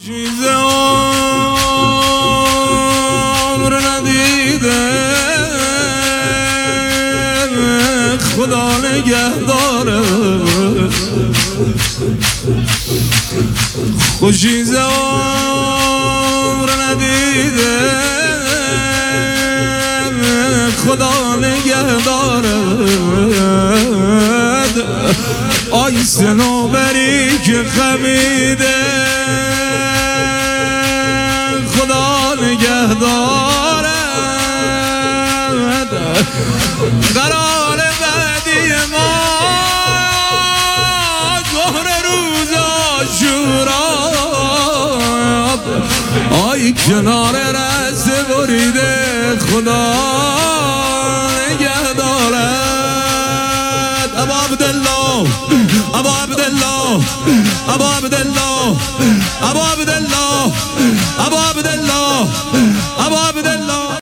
چیز عمر ندیده خدا نگهداره خوشیز عمر ندیده خدا نگهداره آی سنوبری که خمیده خدا نگهداره قرار بعدی ما ظهر روز عاشورا آی کنار رسته بریده خدا نگهداره ابا عبدالله ابا عبدالله ابا عبدالله ابا عبدالله ابا عبدالله ابا عبدالله